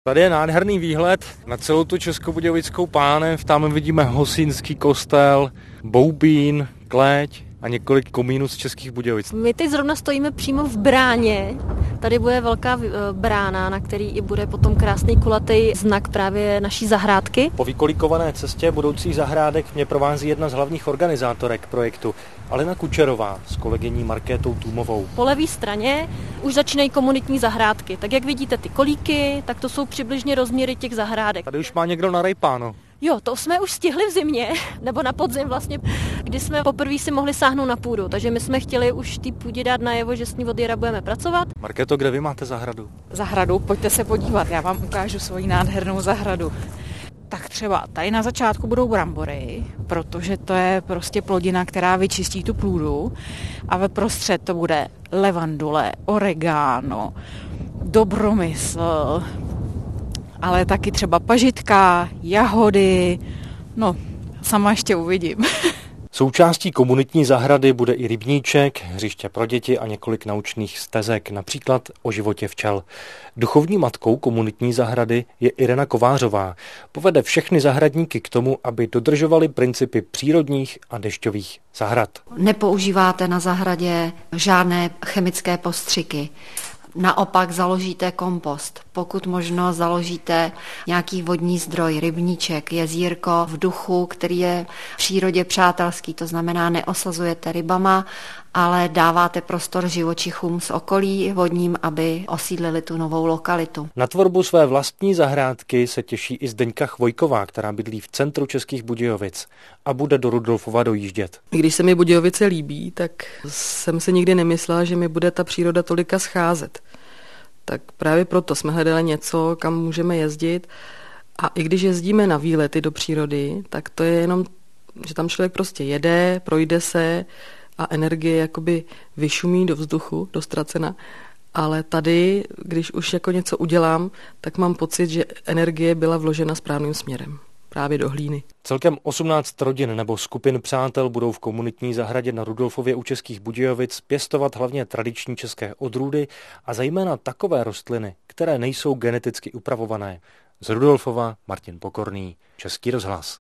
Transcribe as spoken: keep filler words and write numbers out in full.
Tady je nádherný výhled na celou tu Českobudějovickou pánev. Tam vidíme Hosýnský kostel, Boubín, Kleť a několik komínů z Českých Budějovic. My teď zrovna stojíme přímo v bráně. Tady bude velká brána, na který i bude potom krásný kulatý znak právě naší zahrádky. Po vykolíkované cestě budoucích zahrádek mě provází jedna z hlavních organizátorek projektu, Alena Kučerová s kolegyní Markétou Tůmovou. Po levé straně už začínají komunitní zahrádky. Tak jak vidíte ty kolíky, tak to jsou přibližně rozměry těch zahrádek. Tady už má někdo narejpáno. Jo, to jsme už stihli v zimě, nebo na podzim vlastně, kdy jsme poprvé si mohli sáhnout na půdu, takže my jsme chtěli už té půdě dát najevo, že s ní od jara budeme pracovat. Markéto, kde vy máte zahradu? Zahradu, pojďte se podívat, já vám ukážu svoji nádhernou zahradu. Tak třeba tady na začátku budou brambory, protože to je prostě plodina, která vyčistí tu půdu a ve prostřed to bude levandule, oregano, dobromysl, ale taky třeba pažitka, jahody, no sama ještě uvidím. Součástí komunitní zahrady bude i rybníček, hřiště pro děti a několik naučných stezek, například o životě včel. Duchovní matkou komunitní zahrady je Irena Kovářová. Povede všechny zahradníky k tomu, aby dodržovali principy přírodních a dešťových zahrad. Nepoužíváte na zahradě žádné chemické postřiky. Naopak založíte kompost. Pokud možno založíte nějaký vodní zdroj, rybníček, jezírko v duchu, který je v přírodě přátelský. To znamená, neosazujete rybama, ale dáváte prostor živočichům z okolí vodním, aby osídlili tu novou lokalitu. Na tvorbu své vlastní zahrádky se těší i Zdeňka Chvojková, která bydlí v centru Českých Budějovic a bude do Rudolfova dojíždět. Když se mi Budějovice líbí, tak jsem si nikdy nemyslela, že mi bude ta příroda tolika scházet. Tak právě proto jsme hledali něco, kam můžeme jezdit. A i když jezdíme na výlety do přírody, tak to je jenom, že tam člověk prostě jede, projde se a energie jakoby vyšumí do vzduchu, do ztracena. Ale tady, když už jako něco udělám, tak mám pocit, že energie byla vložena správným směrem. Právě do hlíny. Celkem osmnáct rodin nebo skupin přátel budou v komunitní zahradě na Rudolfově u Českých Budějovic pěstovat hlavně tradiční české odrůdy a zejména takové rostliny, které nejsou geneticky upravované. Z Rudolfova Martin Pokorný, Český rozhlas.